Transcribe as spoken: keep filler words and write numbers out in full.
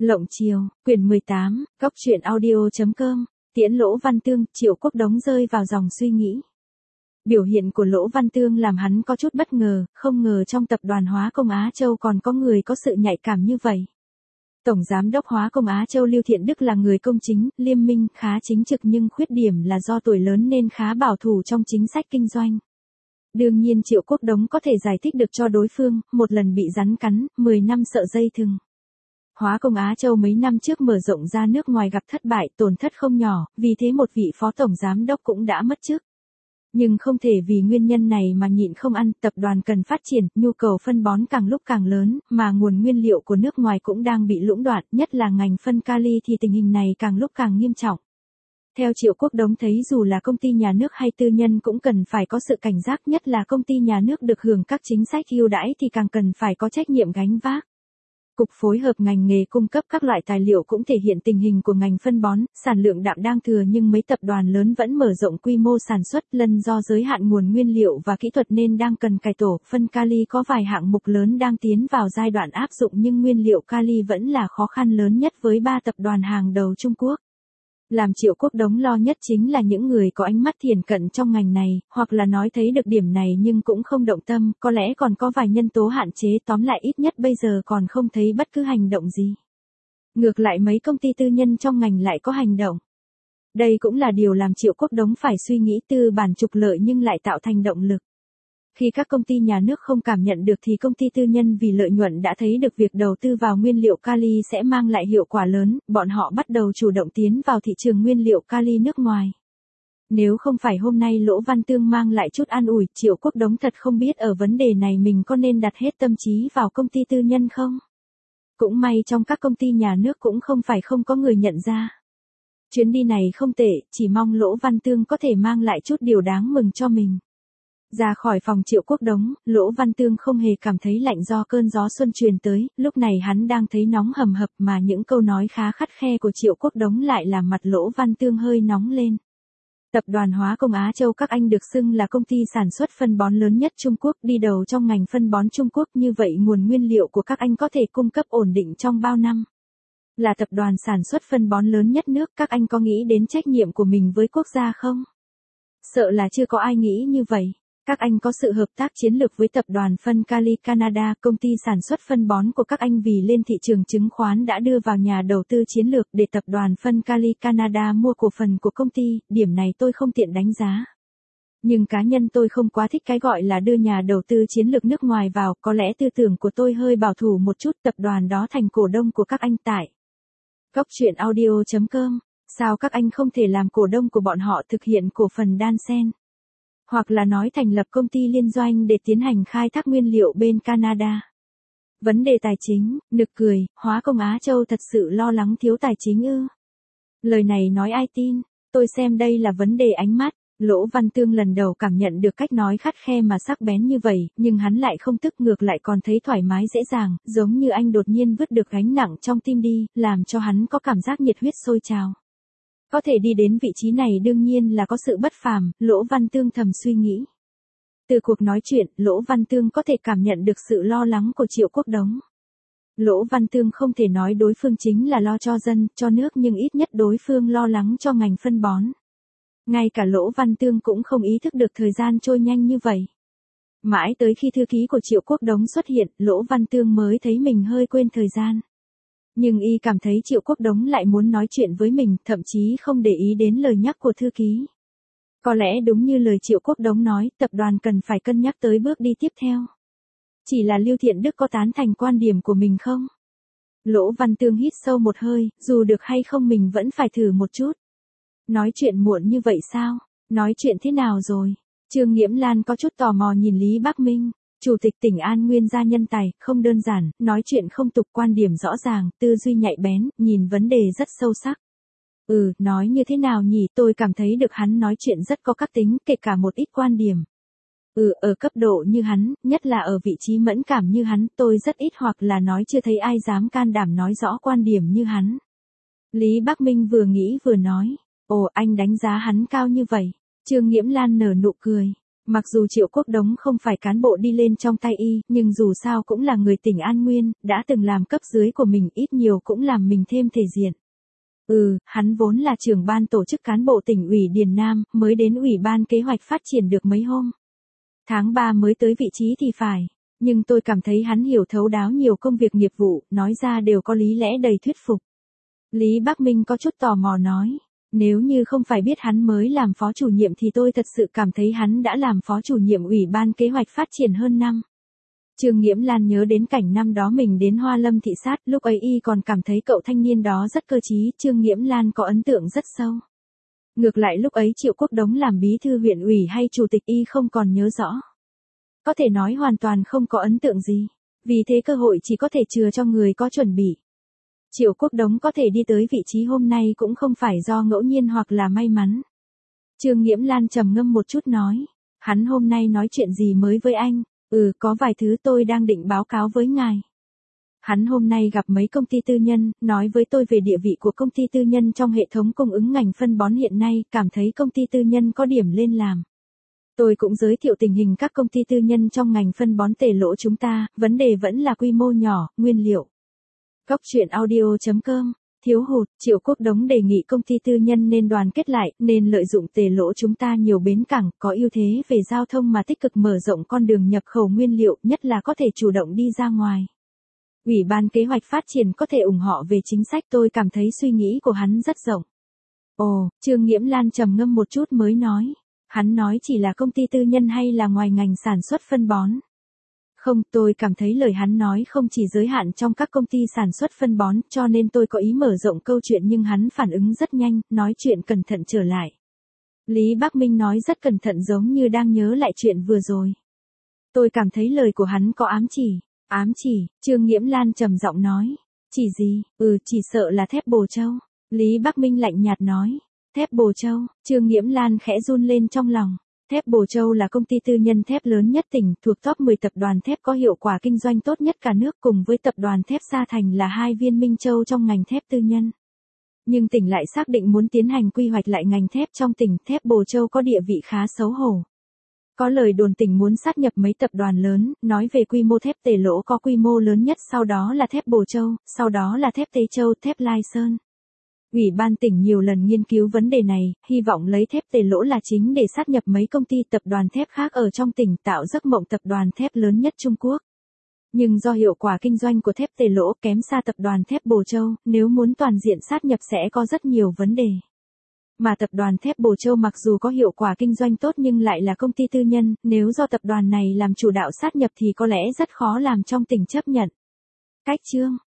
Lộng Chiều, quyển mười tám, góc truyện audio.com, tiễn Lỗ Văn Tương, Triệu Quốc Đống rơi vào dòng suy nghĩ. Biểu hiện của Lỗ Văn Tương làm hắn có chút bất ngờ, không ngờ trong tập đoàn Hóa Công Á Châu còn có người có sự nhạy cảm như vậy. Tổng Giám đốc Hóa Công Á Châu Lưu Thiện Đức là người công chính, liêm minh, khá chính trực nhưng khuyết điểm là do tuổi lớn nên khá bảo thủ trong chính sách kinh doanh. Đương nhiên Triệu Quốc Đống có thể giải thích được cho đối phương, một lần bị rắn cắn, mười năm sợ dây thừng. Hóa Công Á Châu mấy năm trước mở rộng ra nước ngoài gặp thất bại, tổn thất không nhỏ, vì thế một vị phó tổng giám đốc cũng đã mất chức. Nhưng không thể vì nguyên nhân này mà nhịn không ăn, tập đoàn cần phát triển, nhu cầu phân bón càng lúc càng lớn, mà nguồn nguyên liệu của nước ngoài cũng đang bị lũng đoạn, nhất là ngành phân kali thì tình hình này càng lúc càng nghiêm trọng. Theo Triệu Quốc Đống thấy dù là công ty nhà nước hay tư nhân cũng cần phải có sự cảnh giác, nhất là công ty nhà nước được hưởng các chính sách ưu đãi thì càng cần phải có trách nhiệm gánh vác. Cục phối hợp ngành nghề cung cấp các loại tài liệu cũng thể hiện tình hình của ngành phân bón, sản lượng đạm đang thừa nhưng mấy tập đoàn lớn vẫn mở rộng quy mô sản xuất, lân do giới hạn nguồn nguyên liệu và kỹ thuật nên đang cần cải tổ. Phân kali có vài hạng mục lớn đang tiến vào giai đoạn áp dụng nhưng nguyên liệu kali vẫn là khó khăn lớn nhất với ba tập đoàn hàng đầu Trung Quốc. Làm Triệu Quốc Đống lo nhất chính là những người có ánh mắt thiển cận trong ngành này, hoặc là nói thấy được điểm này nhưng cũng không động tâm, có lẽ còn có vài nhân tố hạn chế, tóm lại ít nhất bây giờ còn không thấy bất cứ hành động gì. Ngược lại mấy công ty tư nhân trong ngành lại có hành động. Đây cũng là điều làm Triệu Quốc Đống phải suy nghĩ, tư bản trục lợi nhưng lại tạo thành động lực. Khi các công ty nhà nước không cảm nhận được thì công ty tư nhân vì lợi nhuận đã thấy được việc đầu tư vào nguyên liệu kali sẽ mang lại hiệu quả lớn, bọn họ bắt đầu chủ động tiến vào thị trường nguyên liệu kali nước ngoài. Nếu không phải hôm nay Lỗ Văn Tương mang lại chút an ủi, Triệu Quốc Đống thật không biết ở vấn đề này mình có nên đặt hết tâm trí vào công ty tư nhân không? Cũng may trong các công ty nhà nước cũng không phải không có người nhận ra. Chuyến đi này không tệ, chỉ mong Lỗ Văn Tương có thể mang lại chút điều đáng mừng cho mình. Ra khỏi phòng Triệu Quốc Đống, Lỗ Văn Tương không hề cảm thấy lạnh do cơn gió xuân truyền tới, lúc này hắn đang thấy nóng hầm hập mà những câu nói khá khắt khe của Triệu Quốc Đống lại làm mặt Lỗ Văn Tương hơi nóng lên. Tập đoàn Hóa Công Á Châu các anh được xưng là công ty sản xuất phân bón lớn nhất Trung Quốc, đi đầu trong ngành phân bón Trung Quốc, như vậy nguồn nguyên liệu của các anh có thể cung cấp ổn định trong bao năm. Là tập đoàn sản xuất phân bón lớn nhất nước, các anh có nghĩ đến trách nhiệm của mình với quốc gia không? Sợ là chưa có ai nghĩ như vậy. Các anh có sự hợp tác chiến lược với tập đoàn phân kali Canada, công ty sản xuất phân bón của các anh vì lên thị trường chứng khoán đã đưa vào nhà đầu tư chiến lược để tập đoàn phân kali Canada mua cổ phần của công ty, điểm này tôi không tiện đánh giá. Nhưng cá nhân tôi không quá thích cái gọi là đưa nhà đầu tư chiến lược nước ngoài vào, có lẽ tư tưởng của tôi hơi bảo thủ một chút, tập đoàn đó thành cổ đông của các anh tại. Góc truyện audio.com, sao các anh không thể làm cổ đông của bọn họ thực hiện cổ phần đan xen? Hoặc là nói thành lập công ty liên doanh để tiến hành khai thác nguyên liệu bên Canada. Vấn đề tài chính, nực cười, Hóa Công Á Châu thật sự lo lắng thiếu tài chính ư? Lời này nói ai tin, tôi xem đây là vấn đề ánh mắt. Lỗ Văn Tương lần đầu cảm nhận được cách nói khắt khe mà sắc bén như vậy, nhưng hắn lại không tức, ngược lại còn thấy thoải mái dễ dàng, giống như anh đột nhiên vứt được gánh nặng trong tim đi, làm cho hắn có cảm giác nhiệt huyết sôi trào. Có thể đi đến vị trí này đương nhiên là có sự bất phàm, Lỗ Văn Tương thầm suy nghĩ. Từ cuộc nói chuyện, Lỗ Văn Tương có thể cảm nhận được sự lo lắng của Triệu Quốc Đống. Lỗ Văn Tương không thể nói đối phương chính là lo cho dân, cho nước nhưng ít nhất đối phương lo lắng cho ngành phân bón. Ngay cả Lỗ Văn Tương cũng không ý thức được thời gian trôi nhanh như vậy. Mãi tới khi thư ký của Triệu Quốc Đống xuất hiện, Lỗ Văn Tương mới thấy mình hơi quên thời gian. Nhưng y cảm thấy Triệu Quốc Đống lại muốn nói chuyện với mình, thậm chí không để ý đến lời nhắc của thư ký. Có lẽ đúng như lời Triệu Quốc Đống nói, tập đoàn cần phải cân nhắc tới bước đi tiếp theo. Chỉ là Lưu Thiện Đức có tán thành quan điểm của mình không? Lỗ Văn Tương hít sâu một hơi, dù được hay không mình vẫn phải thử một chút. Nói chuyện muộn như vậy sao? Nói chuyện thế nào rồi? Trương Nghiễm Lan có chút tò mò nhìn Lý Bắc Minh. Chủ tịch tỉnh An Nguyên gia nhân tài, không đơn giản, nói chuyện không tục, quan điểm rõ ràng, tư duy nhạy bén, nhìn vấn đề rất sâu sắc. Ừ, nói như thế nào nhỉ, tôi cảm thấy được hắn nói chuyện rất có các tính, kể cả một ít quan điểm. Ừ, ở cấp độ như hắn, nhất là ở vị trí mẫn cảm như hắn, tôi rất ít hoặc là nói chưa thấy ai dám can đảm nói rõ quan điểm như hắn. Lý Bắc Minh vừa nghĩ vừa nói, ồ anh đánh giá hắn cao như vậy. Trương Nghiễm Lan nở nụ cười. Mặc dù Triệu Quốc Đống không phải cán bộ đi lên trong tay y, nhưng dù sao cũng là người tỉnh An Nguyên, đã từng làm cấp dưới của mình, ít nhiều cũng làm mình thêm thể diện. Ừ, hắn vốn là trưởng ban tổ chức cán bộ tỉnh ủy Điền Nam, mới đến ủy ban kế hoạch phát triển được mấy hôm. Tháng ba mới tới vị trí thì phải, nhưng tôi cảm thấy hắn hiểu thấu đáo nhiều công việc nghiệp vụ, nói ra đều có lý lẽ đầy thuyết phục. Lý Bắc Minh có chút tò mò nói, nếu như không phải biết hắn mới làm phó chủ nhiệm thì tôi thật sự cảm thấy hắn đã làm phó chủ nhiệm ủy ban kế hoạch phát triển hơn năm. Trương Nghiễm Lan nhớ đến cảnh năm đó mình đến Hoa Lâm thị sát, lúc ấy y còn cảm thấy cậu thanh niên đó rất cơ trí, Trương Nghiễm Lan có ấn tượng rất sâu. Ngược lại lúc ấy Triệu Quốc Đống làm bí thư huyện ủy hay chủ tịch y không còn nhớ rõ. Có thể nói hoàn toàn không có ấn tượng gì, vì thế cơ hội chỉ có thể chừa cho người có chuẩn bị. Triệu Quốc Đống có thể đi tới vị trí hôm nay cũng không phải do ngẫu nhiên hoặc là may mắn. Trương Nghiễm Lan trầm ngâm một chút nói, hắn hôm nay nói chuyện gì mới với anh? Ừ, có vài thứ tôi đang định báo cáo với ngài. Hắn hôm nay gặp mấy công ty tư nhân, nói với tôi về địa vị của công ty tư nhân trong hệ thống cung ứng ngành phân bón hiện nay, cảm thấy công ty tư nhân có điểm lên làm. Tôi cũng giới thiệu tình hình các công ty tư nhân trong ngành phân bón tể lỗ chúng ta, vấn đề vẫn là quy mô nhỏ, nguyên liệu. Góc truyện audio chấm com, thiếu hụt, Triệu Quốc Đống đề nghị công ty tư nhân nên đoàn kết lại, nên lợi dụng tể lỗ chúng ta nhiều bến cảng, có ưu thế về giao thông mà tích cực mở rộng con đường nhập khẩu nguyên liệu, nhất là có thể chủ động đi ra ngoài. Ủy ban kế hoạch phát triển có thể ủng hộ về chính sách, tôi cảm thấy suy nghĩ của hắn rất rộng. Ồ, Trương Nghiễm Lan trầm ngâm một chút mới nói, hắn nói chỉ là công ty tư nhân hay là ngoài ngành sản xuất phân bón? Không, tôi cảm thấy lời hắn nói không chỉ giới hạn trong các công ty sản xuất phân bón, cho nên tôi có ý mở rộng câu chuyện nhưng hắn phản ứng rất nhanh, nói chuyện cẩn thận trở lại. Lý Bắc Minh nói rất cẩn thận giống như đang nhớ lại chuyện vừa rồi. Tôi cảm thấy lời của hắn có ám chỉ. Ám chỉ, Trương Nghiễm Lan trầm giọng nói. Chỉ gì? Ừ, chỉ sợ là thép Bồ Châu. Lý Bắc Minh lạnh nhạt nói. Thép Bồ Châu, Trương Nghiễm Lan khẽ run lên trong lòng. Thép Bồ Châu là công ty tư nhân thép lớn nhất tỉnh, thuộc top mười tập đoàn thép có hiệu quả kinh doanh tốt nhất cả nước, cùng với tập đoàn thép Sa Thành là hai viên minh châu trong ngành thép tư nhân. Nhưng tỉnh lại xác định muốn tiến hành quy hoạch lại ngành thép trong tỉnh, thép Bồ Châu có địa vị khá xấu hổ. Có lời đồn tỉnh muốn sát nhập mấy tập đoàn lớn, nói về quy mô thép tể lỗ có quy mô lớn nhất sau đó là thép Bồ Châu, sau đó là thép Tế Châu, thép Lai Sơn. Ủy ban tỉnh nhiều lần nghiên cứu vấn đề này, hy vọng lấy thép tể lỗ là chính để sát nhập mấy công ty tập đoàn thép khác ở trong tỉnh, tạo giấc mộng tập đoàn thép lớn nhất Trung Quốc. Nhưng do hiệu quả kinh doanh của thép tể lỗ kém xa tập đoàn thép Bồ Châu, nếu muốn toàn diện sát nhập sẽ có rất nhiều vấn đề. Mà tập đoàn thép Bồ Châu mặc dù có hiệu quả kinh doanh tốt nhưng lại là công ty tư nhân, nếu do tập đoàn này làm chủ đạo sát nhập thì có lẽ rất khó làm trong tỉnh chấp nhận. Cách chương